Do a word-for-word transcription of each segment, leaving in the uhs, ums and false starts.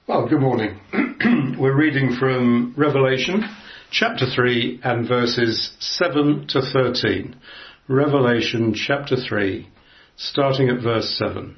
Well, good morning. We're reading from Revelation chapter three and verses seven to thirteen. Revelation chapter three, starting at verse seven.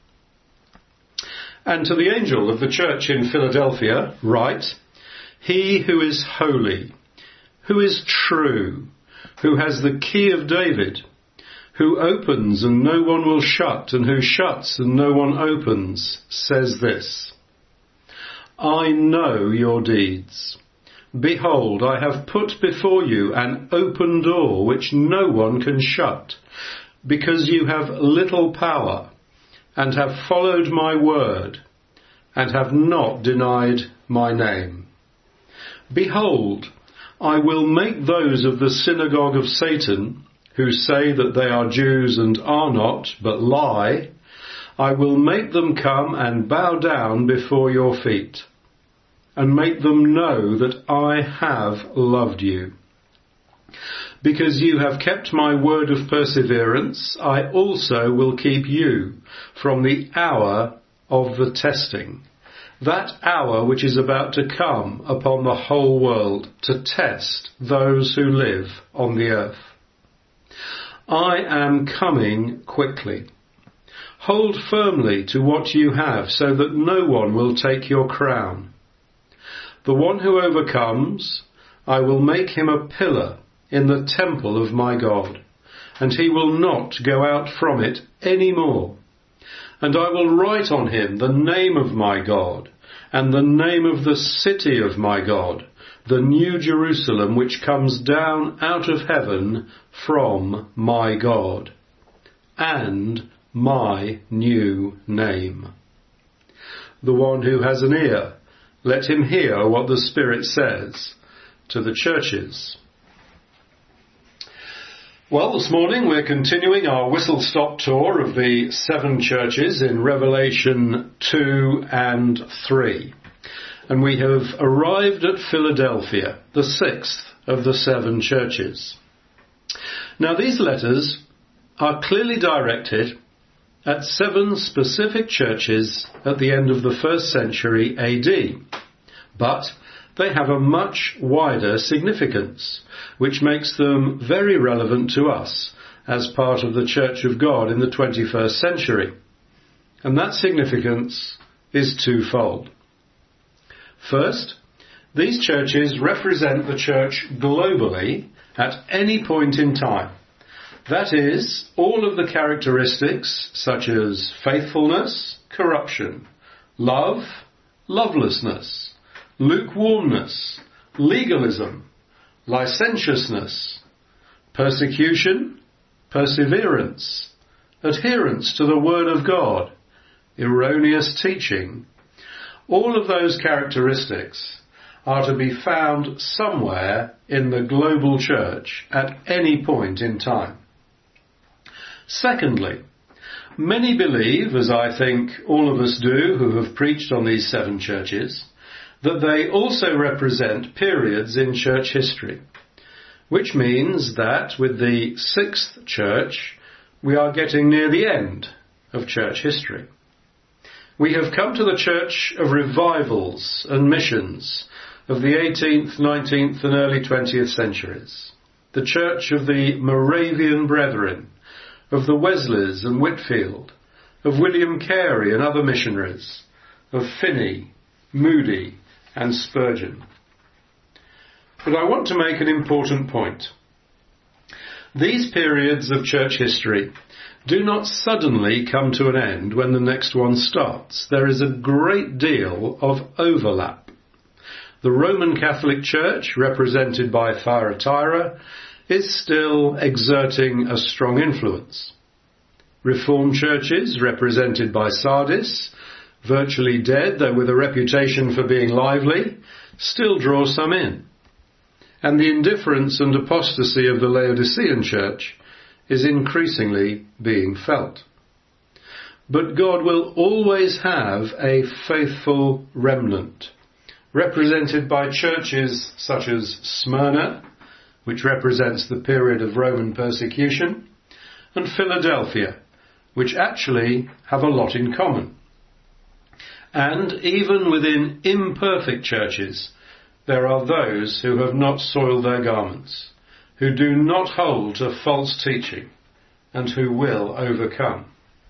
And to the angel of the church in Philadelphia write, He who is holy, who is true, who has the key of David, who opens and no one will shut, and who shuts and no one opens, says this, I know your deeds. Behold, I have put before you an open door which no one can shut, because you have little power, and have followed my word, and have not denied my name. Behold, I will make those of the synagogue of Satan, who say that they are Jews and are not, but lie, I will make them come and bow down before your feet, and make them know that I have loved you. Because you have kept my word of perseverance, I also will keep you from the hour of the testing, that hour which is about to come upon the whole world to test those who live on the earth. I am coming quickly. Hold firmly to what you have, so that no one will take your crown. The one who overcomes, I will make him a pillar in the temple of my God, and he will not go out from it any more. And I will write on him the name of my God, and the name of the city of my God, the new Jerusalem which comes down out of heaven from my God, and my new name. The one who has an ear, let him hear what the Spirit says to the churches. Well, this morning we're continuing our whistle-stop tour of the seven churches in Revelation two and three. And we have arrived at Philadelphia, the sixth of the seven churches. Now, these letters are clearly directed at seven specific churches at the end of the first century A D. But they have a much wider significance, which makes them very relevant to us as part of the Church of God in the twenty-first century. And that significance is twofold. First, these churches represent the church globally at any point in time. That is, all of the characteristics such as faithfulness, corruption, love, lovelessness, lukewarmness, legalism, licentiousness, persecution, perseverance, adherence to the Word of God, erroneous teaching. All of those characteristics are to be found somewhere in the global church at any point in time. Secondly, many believe, as I think all of us do who have preached on these seven churches, that they also represent periods in church history, which means that with the sixth church, we are getting near the end of church history. We have come to the church of revivals and missions of the eighteenth, nineteenth and early twentieth centuries, the church of the Moravian Brethren, of the Wesleys and Whitfield, of William Carey and other missionaries, of Finney, Moody and Spurgeon. But I want to make an important point. These periods of church history do not suddenly come to an end when the next one starts. There is a great deal of overlap. The Roman Catholic Church, represented by Thyatira, is still exerting a strong influence. Reformed churches, represented by Sardis, virtually dead, though with a reputation for being lively, still draw some in. And the indifference and apostasy of the Laodicean church is increasingly being felt. But God will always have a faithful remnant, represented by churches such as Smyrna, which represents the period of Roman persecution, and Philadelphia, which actually have a lot in common. And even within imperfect churches, there are those who have not soiled their garments, who do not hold to false teaching, and who will overcome.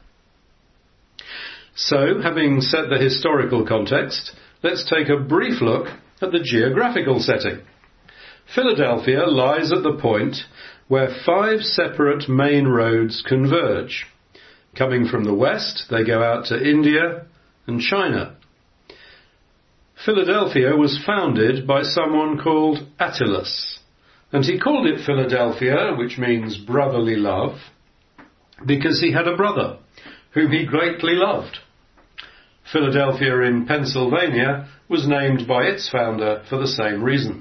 So, having set the historical context, let's take a brief look at the geographical setting. Philadelphia lies at the point where five separate main roads converge. Coming from the west, they go out to India and China. Philadelphia was founded by someone called Attalus, and he called it Philadelphia, which means brotherly love, because he had a brother whom he greatly loved. Philadelphia in Pennsylvania was named by its founder for the same reason.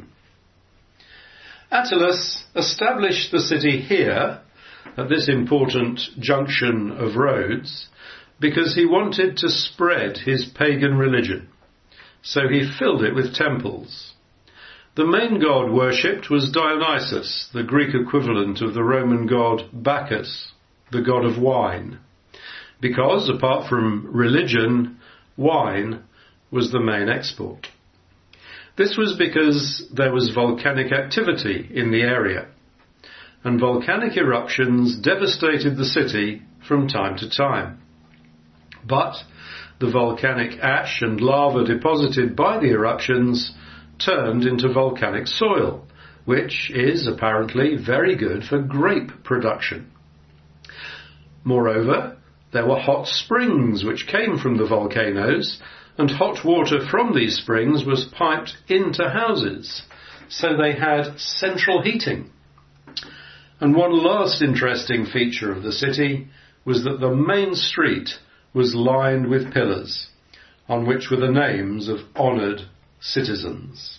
Attalus established the city here, at this important junction of roads, because he wanted to spread his pagan religion. So he filled it with temples. The main god worshipped was Dionysus, the Greek equivalent of the Roman god Bacchus, the god of wine, because, apart from religion, wine was the main export. This was because there was volcanic activity in the area, and volcanic eruptions devastated the city from time to time. But the volcanic ash and lava deposited by the eruptions turned into volcanic soil, which is apparently very good for grape production. Moreover, there were hot springs which came from the volcanoes, and hot water from these springs was piped into houses, so they had central heating. And one last interesting feature of the city was that the main street was lined with pillars, on which were the names of honoured citizens.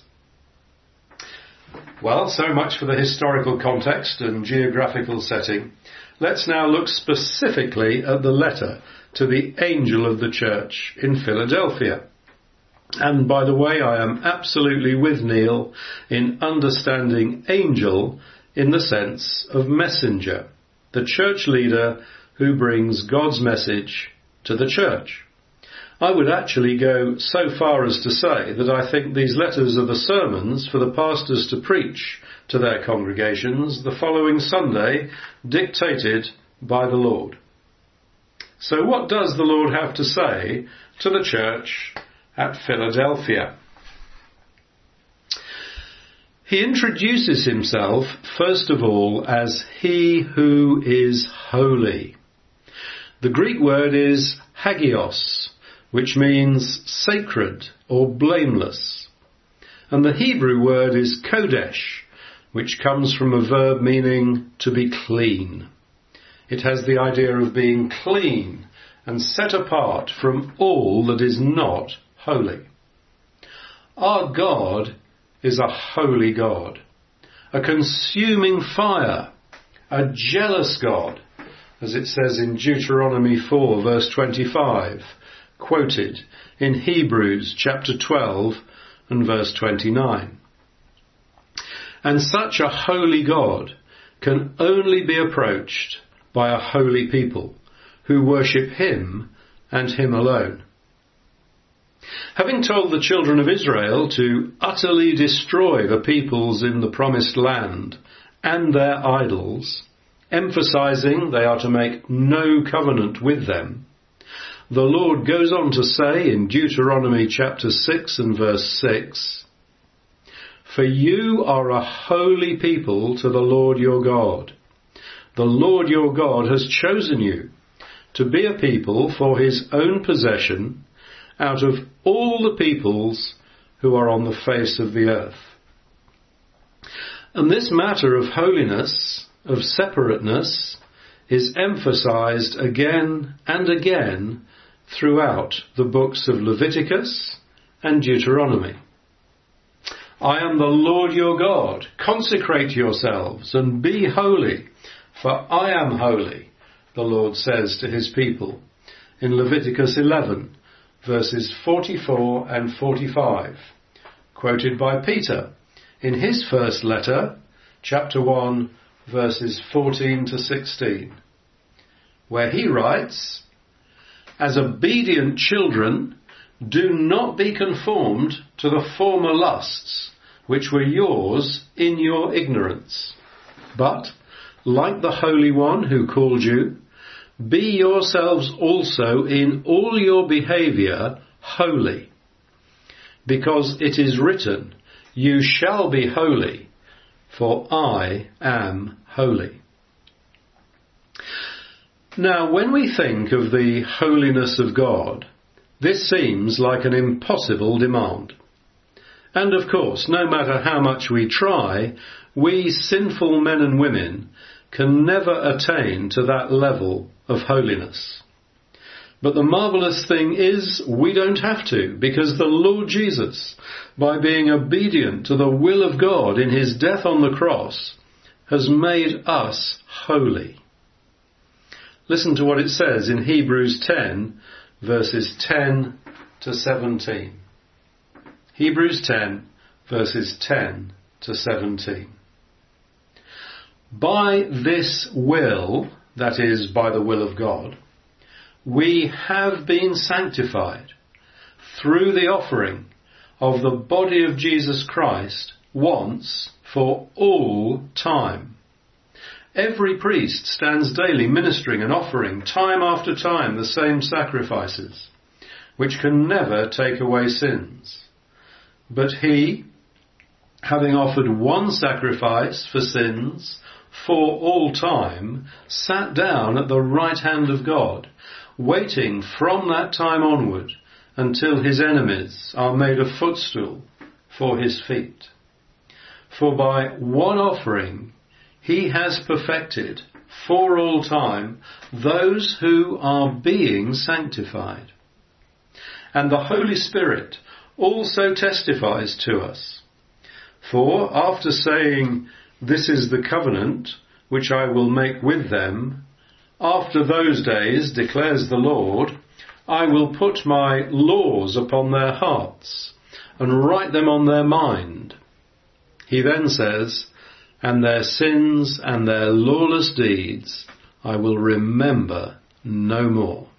Well, so much for the historical context and geographical setting. Let's now look specifically at the letter to the angel of the church in Philadelphia. And by the way, I am absolutely with Neil in understanding angel in the sense of messenger, the church leader who brings God's message to the church. I would actually go so far as to say that I think these letters are the sermons for the pastors to preach to their congregations the following Sunday, dictated by the Lord. So what does the Lord have to say to the church at Philadelphia? He introduces himself, first of all, as he who is holy. The Greek word is hagios, which means sacred or blameless. And the Hebrew word is kodesh, which comes from a verb meaning to be clean. It has the idea of being clean and set apart from all that is not holy. Our God is a holy God, a consuming fire, a jealous God, as it says in Deuteronomy four verse twenty-five, quoted in Hebrews chapter twelve and verse twenty-nine. And such a holy God can only be approached by a holy people who worship him and him alone. Having told the children of Israel to utterly destroy the peoples in the promised land and their idols, emphasizing they are to make no covenant with them, the Lord goes on to say in Deuteronomy chapter six and verse six, "For you are a holy people to the Lord your God. The Lord your God has chosen you to be a people for his own possession out of all the peoples who are on the face of the earth." And this matter of holiness, of separateness, is emphasized again and again throughout the books of Leviticus and Deuteronomy. "I am the Lord your God. Consecrate yourselves and be holy, for I am holy," the Lord says to his people in Leviticus eleven, verses forty-four and forty-five, quoted by Peter in his first letter, chapter one, verses fourteen to sixteen, where he writes, "As obedient children, Do not be conformed to the former lusts, which were yours in your ignorance. But, like the Holy One who called you, be yourselves also in all your behaviour holy. Because it is written, you shall be holy, for I am holy. Now, when we think of the holiness of God, this seems like an impossible demand. And of course, no matter how much we try, we sinful men and women can never attain to that level of holiness. But the marvellous thing is we don't have to, because the Lord Jesus, by being obedient to the will of God in his death on the cross, has made us holy. Listen to what it says in Hebrews ten, verses ten to seventeen. Hebrews ten, verses ten to seventeen. By this will, that is, by the will of God, we have been sanctified through the offering of the body of Jesus Christ once for all time. Every priest stands daily ministering and offering time after time the same sacrifices, which can never take away sins. But he, having offered one sacrifice for sins for all time, sat down at the right hand of God, waiting from that time onward until his enemies are made a footstool for his feet. For by one offering he has perfected for all time those who are being sanctified. And the Holy Spirit also testifies to us. For after saying, this is the covenant which I will make with them, after those days, declares the Lord, I will put my laws upon their hearts and write them on their mind. He then says, and their sins and their lawless deeds I will remember no more.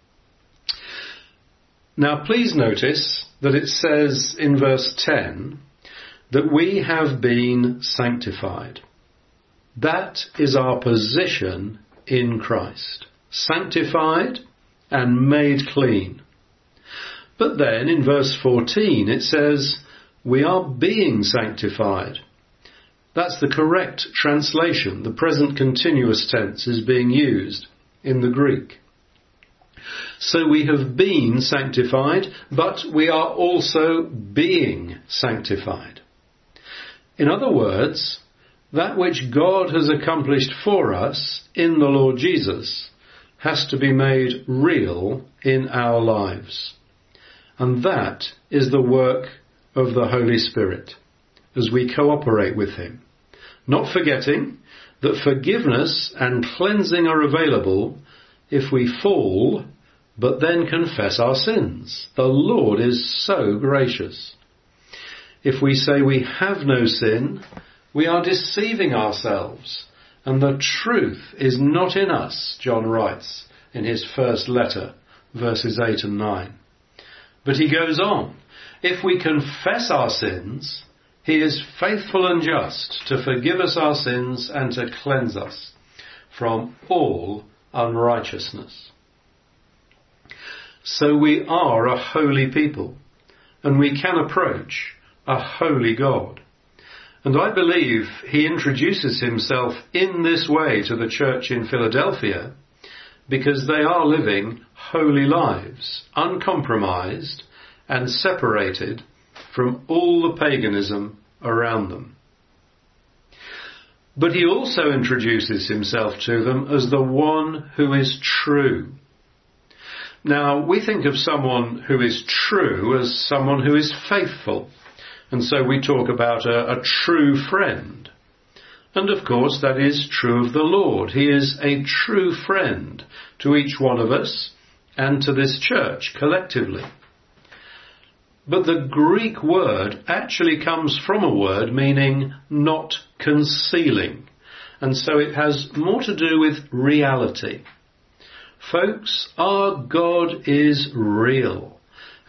Now please notice that it says in verse ten that we have been sanctified. That is our position in Christ. Sanctified and made clean. But then in verse fourteen it says we are being sanctified. That's the correct translation. The present continuous tense is being used in the Greek. So we have been sanctified, but we are also being sanctified. In other words, that which God has accomplished for us in the Lord Jesus has to be made real in our lives. And that is the work of the Holy Spirit as we cooperate with him. Not forgetting that forgiveness and cleansing are available if we fall, but then confess our sins. The Lord is so gracious. If we say we have no sin, we are deceiving ourselves, and the truth is not in us, John writes in his first letter, verses eight and nine. But he goes on, if we confess our sins, he is faithful and just to forgive us our sins and to cleanse us from all unrighteousness. So we are a holy people, and we can approach a holy God. And I believe he introduces himself in this way to the church in Philadelphia because they are living holy lives, uncompromised and separated from all the paganism around them. But he also introduces himself to them as the one who is true. Now, we think of someone who is true as someone who is faithful. And so we talk about a, a true friend. And of course that is true of the Lord. He is a true friend to each one of us and to this church collectively. But the Greek word actually comes from a word meaning not concealing. And so it has more to do with reality. Folks, our God is real.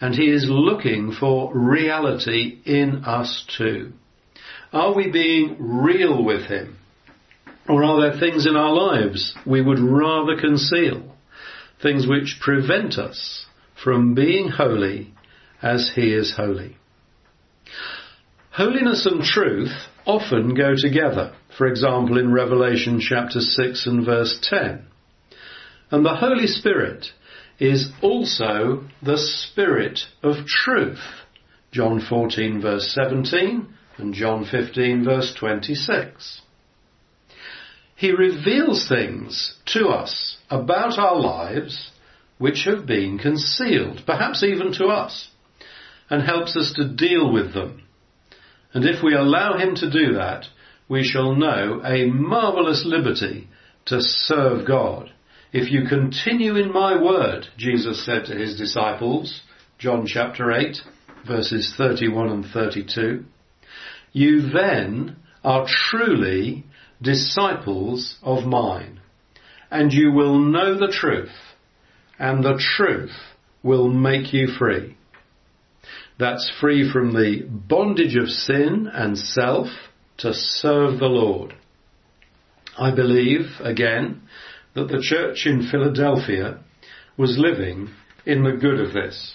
and he is looking for reality in us too. Are we being real with him? Or are there things in our lives we would rather conceal? Things which prevent us from being holy as he is holy. Holiness and truth often go together. For example, in Revelation chapter six and verse ten. And the Holy Spirit is also the Spirit of truth. John fourteen verse seventeen and John fifteen verse twenty-six. He reveals things to us about our lives which have been concealed, perhaps even to us, and helps us to deal with them. And if we allow him to do that, we shall know a marvellous liberty to serve God. If you continue in my word, Jesus said to his disciples, John chapter eight, verses thirty-one and thirty-two, you then are truly disciples of mine, and you will know the truth, and the truth will make you free. That's free from the bondage of sin and self to serve the Lord. I believe, again, that the church in Philadelphia was living in the good of this.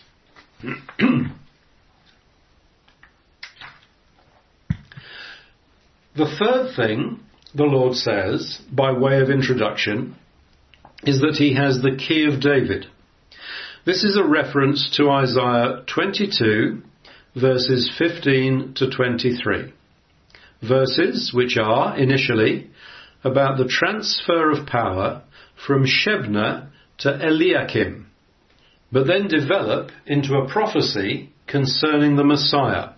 The third thing the Lord says, by way of introduction, is that he has the key of David. This is a reference to Isaiah twenty-two, verses fifteen to twenty-three. Verses which are, initially, about the transfer of power from Shebna to Eliakim, but then develop into a prophecy concerning the Messiah.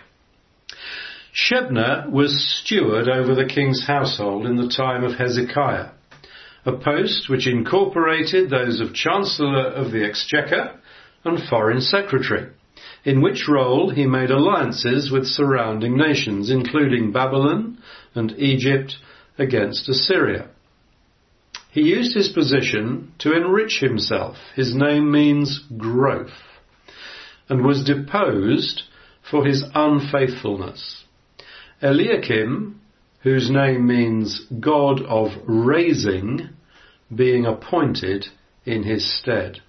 Shebna was steward over the king's household in the time of Hezekiah, a post which incorporated those of Chancellor of the Exchequer and Foreign Secretary, in which role he made alliances with surrounding nations, including Babylon and Egypt, against Assyria. He used his position to enrich himself. His name means growth, and was deposed for his unfaithfulness. Eliakim, whose name means God of raising, being appointed in his stead.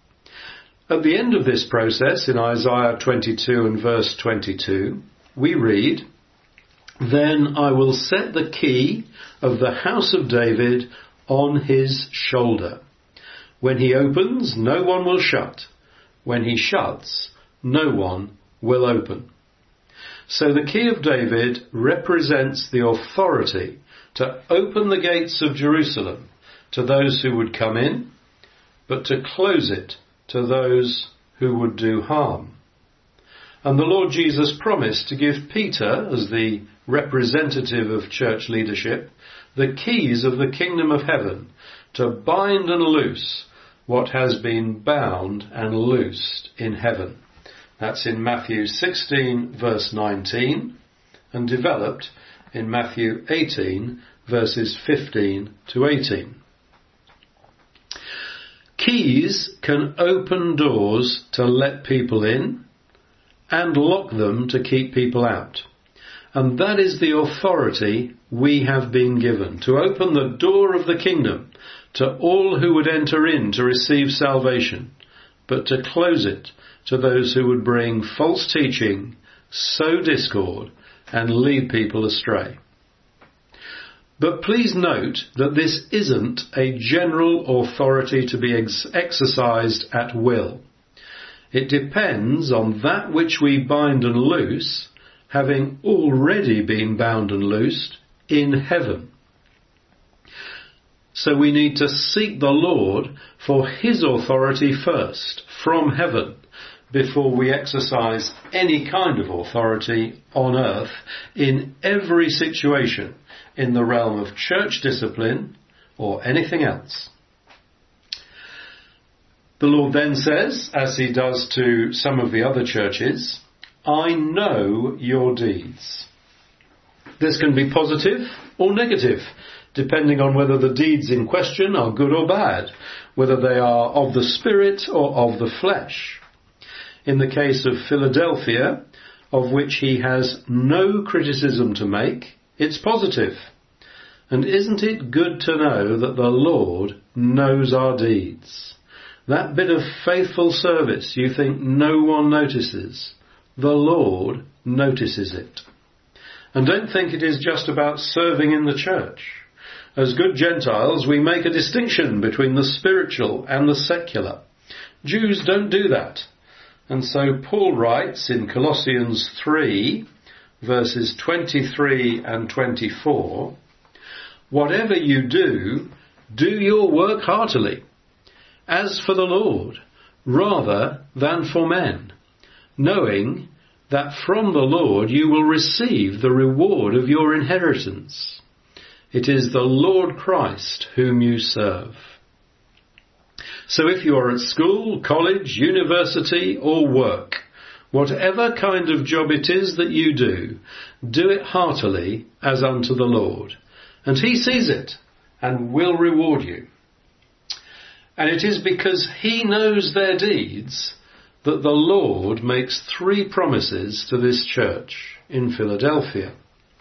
At the end of this process, in Isaiah twenty-two and verse twenty-two, we read, then I will set the key of the house of David on his shoulder. When he opens, no one will shut. When he shuts, no one will open. So the key of David represents the authority to open the gates of Jerusalem to those who would come in, but to close it to those who would do harm. And the Lord Jesus promised to give Peter, as the representative of church leadership, the keys of the kingdom of heaven to bind and loose what has been bound and loosed in heaven. That's in Matthew sixteen verse nineteen and developed in Matthew eighteen verses fifteen to eighteen. Keys can open doors to let people in and lock them to keep people out. And that is the authority we have been given, to open the door of the kingdom to all who would enter in to receive salvation, but to close it to those who would bring false teaching, sow discord, and lead people astray. But please note that this isn't a general authority to be ex- exercised at will. It depends on that which we bind and loose, having already been bound and loosed in heaven. So we need to seek the Lord for his authority first, from heaven, before we exercise any kind of authority on earth in every situation in the realm of church discipline or anything else. The Lord then says, as he does to some of the other churches, I know your deeds. This can be positive or negative, depending on whether the deeds in question are good or bad, whether they are of the spirit or of the flesh. in the case of Philadelphia, of which he has no criticism to make, it's positive. And isn't it good to know that the Lord knows our deeds? That bit of faithful service you think no one notices, the Lord notices it. And don't think it is just about serving in the church. As good Gentiles, we make a distinction between the spiritual and the secular. Jews don't do that. And so Paul writes in Colossians three, verses twenty-three and twenty-four, "Whatever you do, do your work heartily, as for the Lord, rather than for men, knowing that from the Lord you will receive the reward of your inheritance. It is the Lord Christ whom you serve." So if you are at school, college, university or work, whatever kind of job it is that you do, do it heartily as unto the Lord. And he sees it and will reward you. And it is because he knows their deeds that the Lord makes three promises to this church in Philadelphia.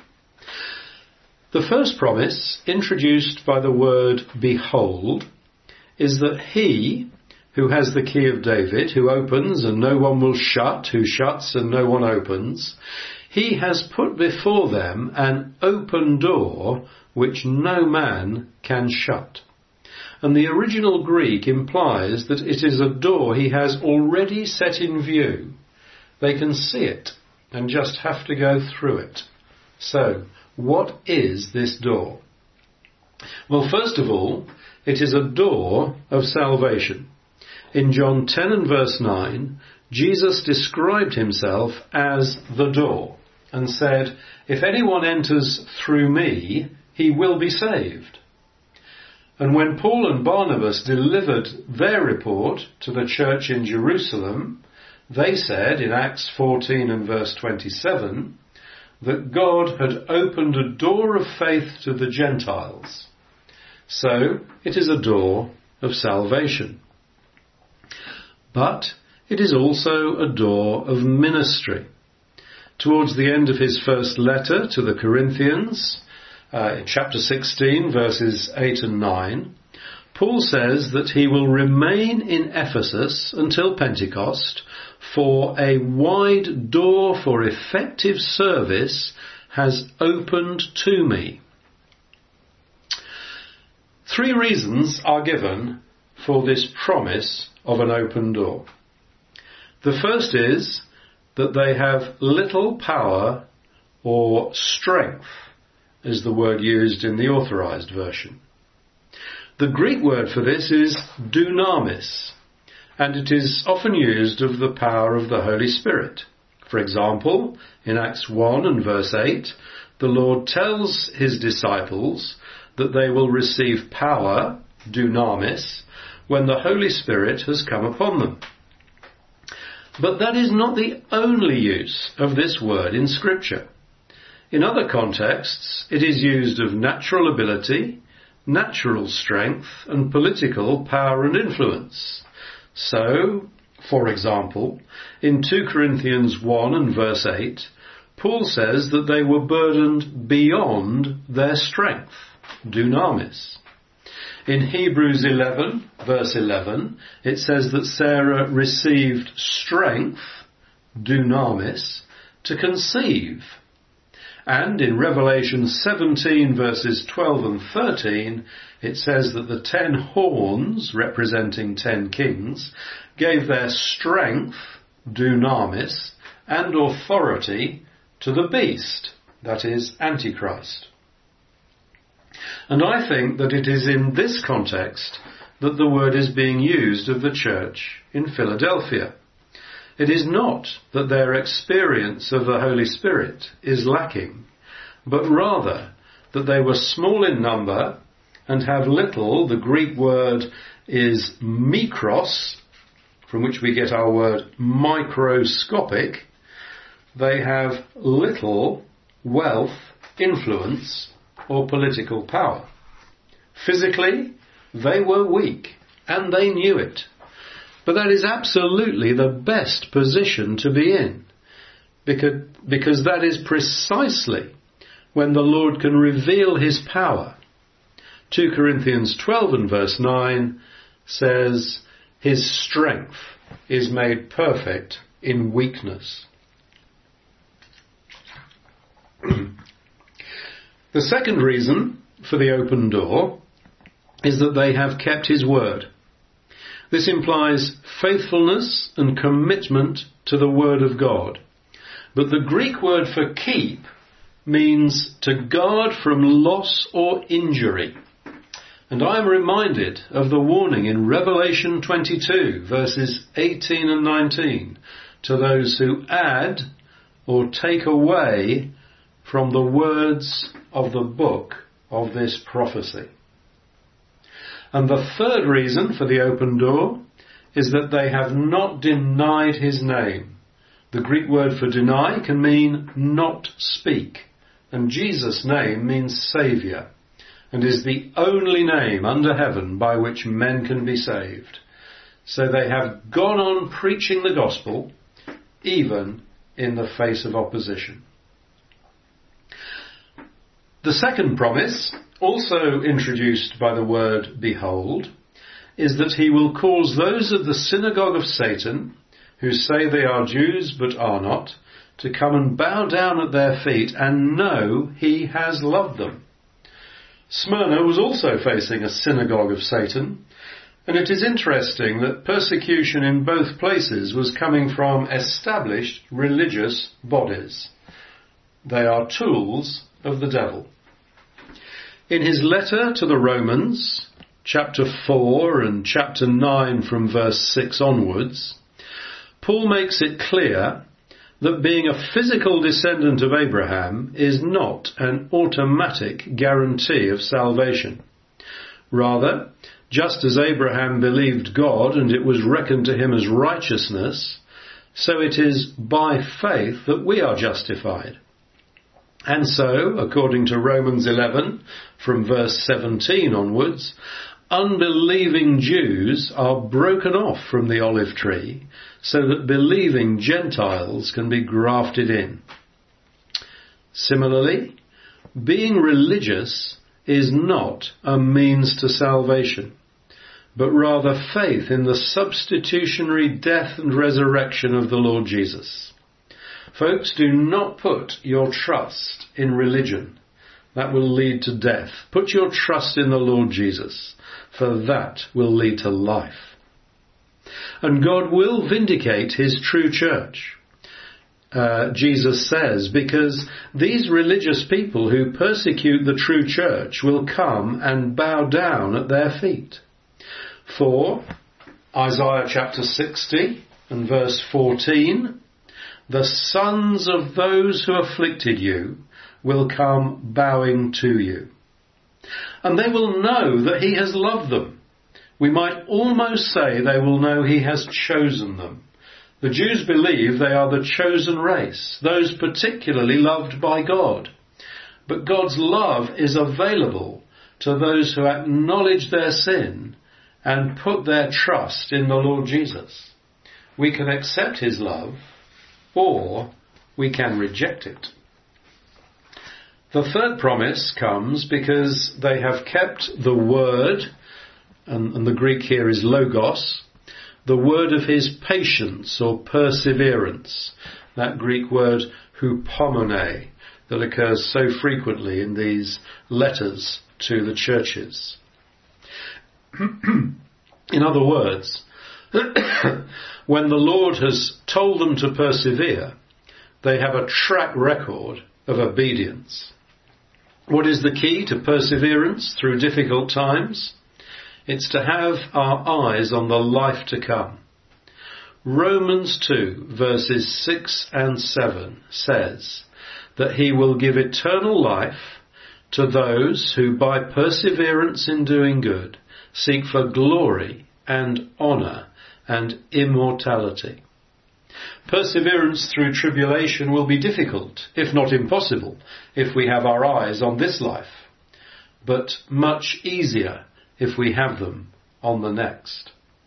The first promise, introduced by the word behold, is that he, who has the key of David, who opens and no one will shut, who shuts and no one opens, he has put before them an open door which no man can shut. And the original Greek implies that it is a door he has already set in view. They can see it and just have to go through it. So, what is this door? Well, first of all, it is a door of salvation. In John ten and verse nine, Jesus described himself as the door and said, "If anyone enters through me, he will be saved." And when Paul and Barnabas delivered their report to the church in Jerusalem, they said in Acts fourteen and verse twenty-seven that God had opened a door of faith to the Gentiles. So it is a door of salvation. But it is also a door of ministry. Towards the end of his first letter to the Corinthians, uh, in chapter sixteen, verses eight and nine, Paul says that he will remain in Ephesus until Pentecost, for a wide door for effective service has opened to me. Three reasons are given for this promise of an open door. The first is that they have little power or strength, is the word used in the authorized version. The Greek word for this is dunamis, and it is often used of the power of the Holy Spirit. For example, in Acts one and verse eight, the Lord tells his disciples that they will receive power, dunamis, when the Holy Spirit has come upon them. But that is not the only use of this word in Scripture. In other contexts, it is used of natural ability, natural strength, and political power and influence. So, for example, in two Corinthians one and verse eight, Paul says that they were burdened beyond their strength, dunamis. In Hebrews eleven, verse eleven, it says that Sarah received strength, dunamis, to conceive. And in Revelation seventeen, verses twelve and thirteen, it says that the ten horns, representing ten kings, gave their strength, dunamis, and authority to the beast, that is, Antichrist. And I think that it is in this context that the word is being used of the church in Philadelphia. It is not that their experience of the Holy Spirit is lacking, but rather that they were small in number and have little. The Greek word is mikros, from which we get our word microscopic. They have little wealth, influence, or political power. Physically, they were weak, and they knew it. But that is absolutely the best position to be in, because, because that is precisely when the Lord can reveal his power. two Corinthians twelve and verse nine says, his strength is made perfect in weakness. The second reason for the open door is that they have kept his word. This implies faithfulness and commitment to the word of God. But the Greek word for keep means to guard from loss or injury. And I am reminded of the warning in Revelation twenty-two, verses eighteen and nineteen, to those who add or take away from the words of the book of this prophecy. And the third reason for the open door is that they have not denied his name. The Greek word for deny can mean not speak, and Jesus' name means Saviour, and is the only name under heaven by which men can be saved. So they have gone on preaching the gospel, even in the face of opposition. The second promise, also introduced by the word behold, is that he will cause those of the synagogue of Satan, who say they are Jews but are not, to come and bow down at their feet and know he has loved them. Smyrna was also facing a synagogue of Satan, and it is interesting that persecution in both places was coming from established religious bodies. They are tools of the devil. In his letter to the Romans, chapter four and chapter nine from verse six onwards, Paul makes it clear that being a physical descendant of Abraham is not an automatic guarantee of salvation. Rather, just as Abraham believed God and it was reckoned to him as righteousness, so it is by faith that we are justified. And so, according to Romans eleven, from verse seventeen onwards, unbelieving Jews are broken off from the olive tree so that believing Gentiles can be grafted in. Similarly, being religious is not a means to salvation, but rather faith in the substitutionary death and resurrection of the Lord Jesus. Folks, do not put your trust in religion. That will lead to death. Put your trust in the Lord Jesus, for that will lead to life. And God will vindicate his true church, uh, Jesus says, because these religious people who persecute the true church will come and bow down at their feet. For Isaiah chapter sixty and verse fourteen, the sons of those who afflicted you will come bowing to you. And they will know that he has loved them. We might almost say they will know he has chosen them. The Jews believe they are the chosen race, those particularly loved by God. But God's love is available to those who acknowledge their sin and put their trust in the Lord Jesus. We can accept his love, or we can reject it. The third promise comes because they have kept the word, and, and the Greek here is logos, the word of his patience or perseverance, that Greek word hupomone, that occurs so frequently in these letters to the churches. In other words, when the Lord has told them to persevere, they have a track record of obedience. What is the key to perseverance through difficult times? It's to have our eyes on the life to come. Romans two, verses six and seven says that he will give eternal life to those who by perseverance in doing good seek for glory and honour and immortality. Perseverance through tribulation will be difficult, if not impossible, if we have our eyes on this life, but much easier if we have them on the next.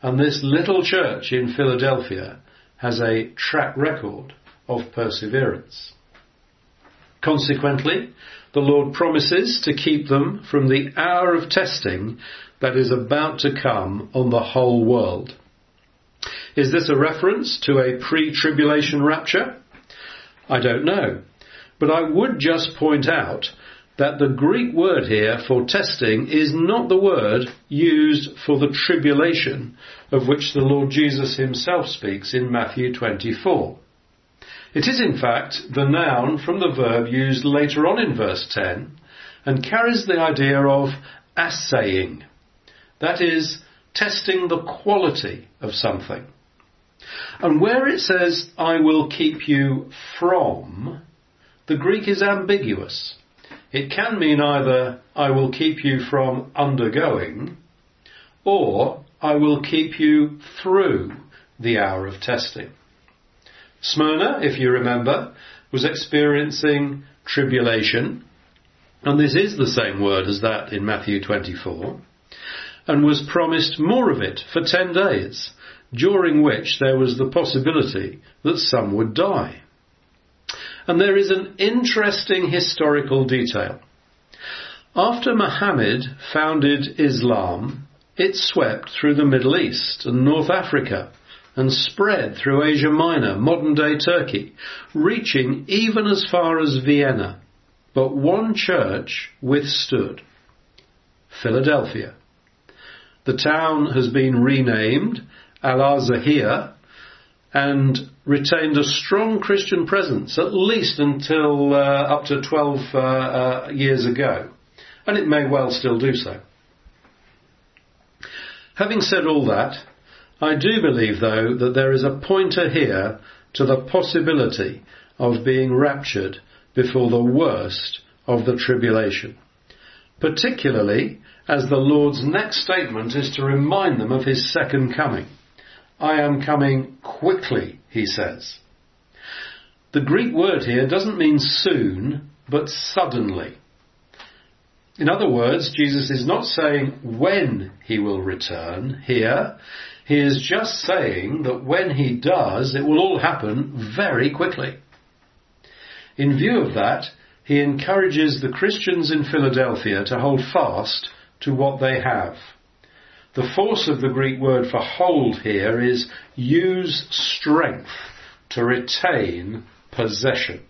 And this little church in Philadelphia has a track record of perseverance. Consequently, the Lord promises to keep them from the hour of testing that is about to come on the whole world. Is this a reference to a pre-tribulation rapture? I don't know, but I would just point out that the Greek word here for testing is not the word used for the tribulation of which the Lord Jesus himself speaks in Matthew twenty-four. It is in fact the noun from the verb used later on in verse ten and carries the idea of assaying. That is, testing the quality of something. And where it says, I will keep you from, the Greek is ambiguous. It can mean either, I will keep you from undergoing, or I will keep you through the hour of testing. Smyrna, if you remember, was experiencing tribulation, and this is the same word as that in Matthew twenty-four, and was promised more of it for ten days, during which there was the possibility that some would die. And there is an interesting historical detail. After Muhammad founded Islam, it swept through the Middle East and North Africa and spread through Asia Minor, modern-day Turkey, reaching even as far as Vienna. But one church withstood: Philadelphia. The town has been renamed Al-Azahir and retained a strong Christian presence, at least until uh, up to twelve uh, uh, years ago, and it may well still do so. Having said all that, I do believe, though, that there is a pointer here to the possibility of being raptured before the worst of the tribulation, particularly as the Lord's next statement is to remind them of his second coming. I am coming quickly, he says. The Greek word here doesn't mean soon, but suddenly. In other words, Jesus is not saying when he will return here. He is just saying that when he does, it will all happen very quickly. In view of that, he encourages the Christians in Philadelphia to hold fast to what they have. The force of the Greek word for hold here is use strength to retain possession.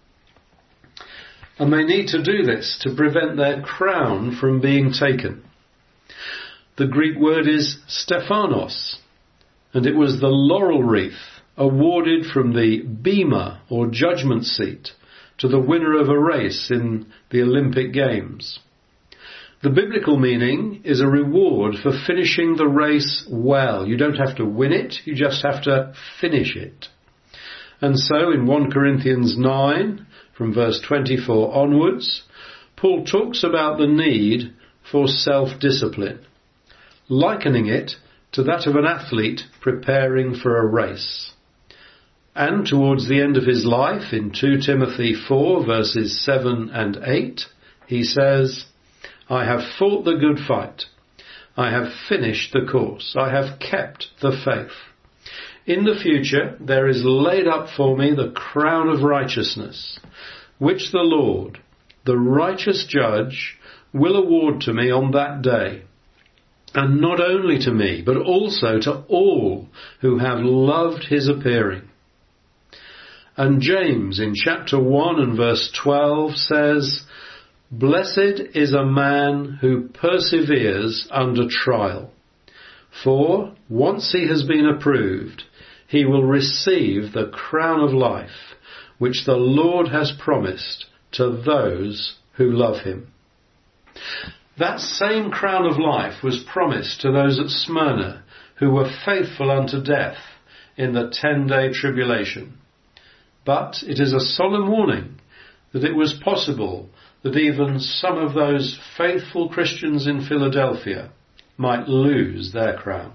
And they need to do this to prevent their crown from being taken. The Greek word is Stephanos, and it was the laurel wreath awarded from the bema or judgment seat to the winner of a race in the Olympic Games. The biblical meaning is a reward for finishing the race well. You don't have to win it, you just have to finish it. And so in First Corinthians nine, from verse twenty-four onwards, Paul talks about the need for self-discipline, likening it to that of an athlete preparing for a race. And towards the end of his life, in Second Timothy four, verses seven and eight, he says, I have fought the good fight. I have finished the course. I have kept the faith. In the future there is laid up for me the crown of righteousness, which the Lord, the righteous judge, will award to me on that day. And not only to me, but also to all who have loved his appearing. And James in chapter one and verse twelve says, Blessed is a man who perseveres under trial, for once he has been approved, he will receive the crown of life, which the Lord has promised to those who love him. That same crown of life was promised to those at Smyrna who were faithful unto death in the ten-day tribulation. But it is a solemn warning that it was possible that even some of those faithful Christians in Philadelphia might lose their crown.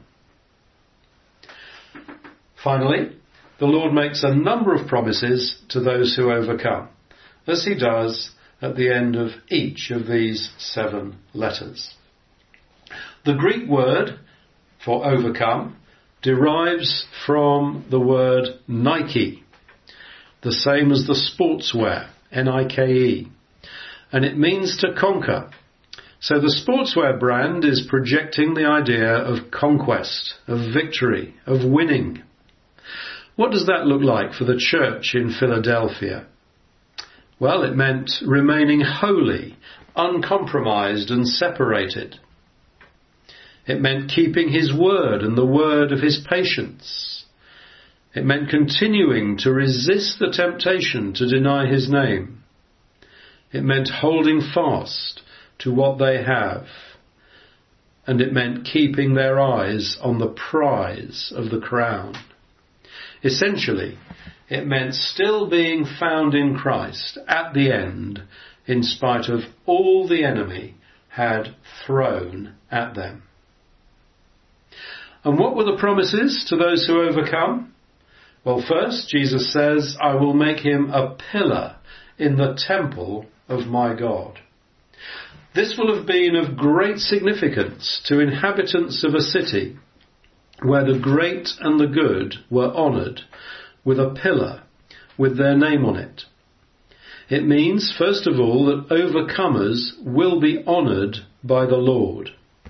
Finally, the Lord makes a number of promises to those who overcome, as he does at the end of each of these seven letters. The Greek word for overcome derives from the word Nike, the same as the sportswear, N I K E, and it means to conquer. So the sportswear brand is projecting the idea of conquest, of victory, of winning. What does that look like for the church in Philadelphia? Well, it meant remaining holy, uncompromised and separated. It meant keeping his word and the word of his patience. It meant continuing to resist the temptation to deny his name. It meant holding fast to what they have. And it meant keeping their eyes on the prize of the crown. Essentially, it meant still being found in Christ at the end, in spite of all the enemy had thrown at them. And what were the promises to those who overcome? Well, first, Jesus says, I will make him a pillar in the temple of my God. This will have been of great significance to inhabitants of a city where the great and the good were honoured with a pillar with their name on it. It means, first of all, that overcomers will be honoured by the Lord.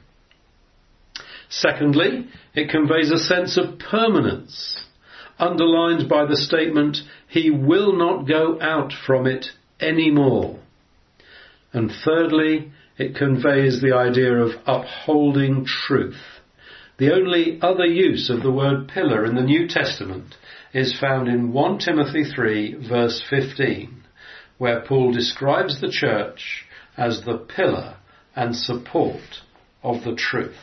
Secondly, it conveys a sense of permanence, underlined by the statement, he will not go out from it any more. And thirdly, it conveys the idea of upholding truth. The only other use of the word pillar in the New Testament is found in First Timothy three, verse fifteen, where Paul describes the church as the pillar and support of the truth.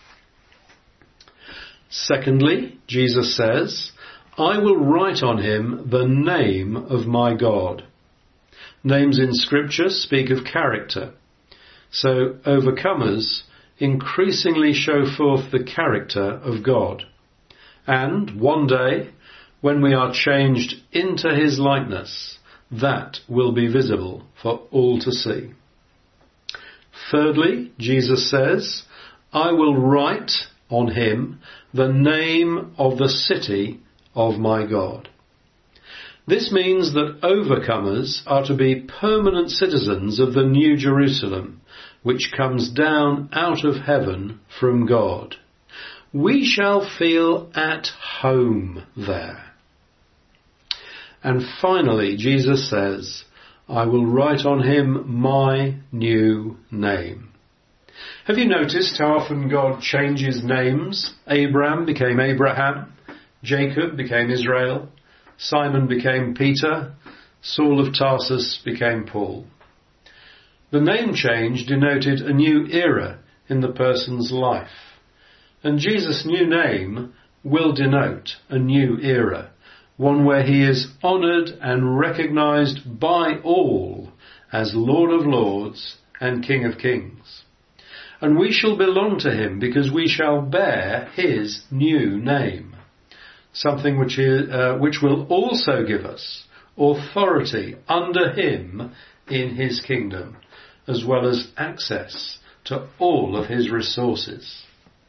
Secondly, Jesus says, I will write on him the name of my God. Names in Scripture speak of character. So overcomers increasingly show forth the character of God. And one day, when we are changed into his likeness, that will be visible for all to see. Thirdly, Jesus says, I will write on him the name of the city of my God. This means that overcomers are to be permanent citizens of the New Jerusalem, which comes down out of heaven from God. We shall feel at home there. And finally, Jesus says, I will write on him my new name. Have you noticed how often God changes names? Abraham became Abraham, Jacob became Israel, Simon became Peter, Saul of Tarsus became Paul. The name change denoted a new era in the person's life. And Jesus' new name will denote a new era, one where he is honoured and recognised by all as Lord of Lords and King of Kings. And we shall belong to him because we shall bear his new name, something which, is, uh, which will also give us authority under him in his kingdom, as well as access to all of his resources.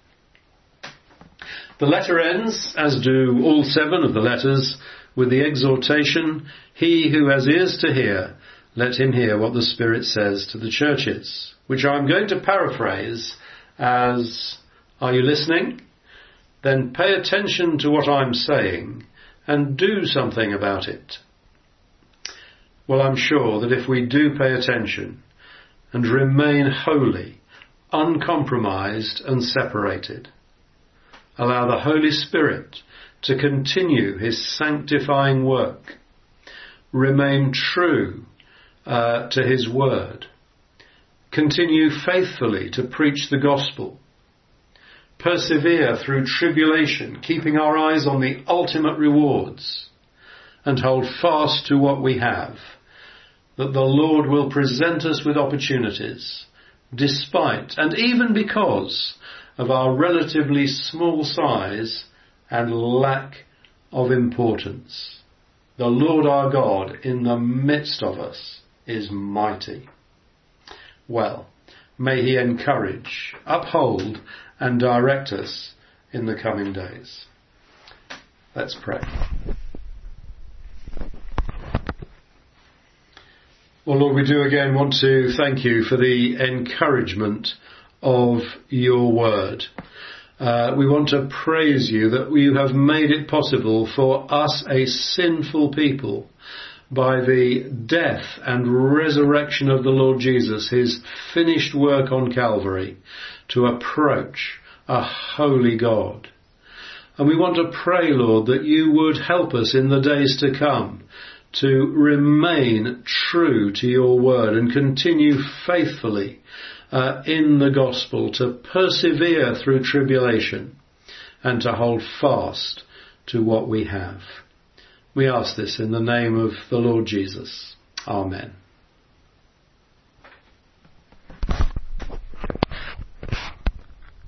The letter ends, as do all seven of the letters, with the exhortation, he who has ears to hear, let him hear what the Spirit says to the churches, which I'm going to paraphrase as, are you listening? Then pay attention to what I'm saying and do something about it. Well, I'm sure that if we do pay attention and remain holy, uncompromised and separated, allow the Holy Spirit to continue his sanctifying work, remain true uh, to his word, continue faithfully to preach the gospel, persevere through tribulation, keeping our eyes on the ultimate rewards, and hold fast to what we have, that the Lord will present us with opportunities, despite and even because of our relatively small size and lack of importance. The Lord our God in the midst of us is mighty. Well, may he encourage, uphold and direct us in the coming days. Let's pray. Well, Lord, we do again want to thank you for the encouragement of your word. Uh, we want to praise you that you have made it possible for us, a sinful people, by the death and resurrection of the Lord Jesus, his finished work on Calvary, to approach a holy God. And we want to pray, Lord, that you would help us in the days to come to remain true to your word and continue faithfully uh, in the gospel, to persevere through tribulation and to hold fast to what we have. We ask this in the name of the Lord Jesus. Amen.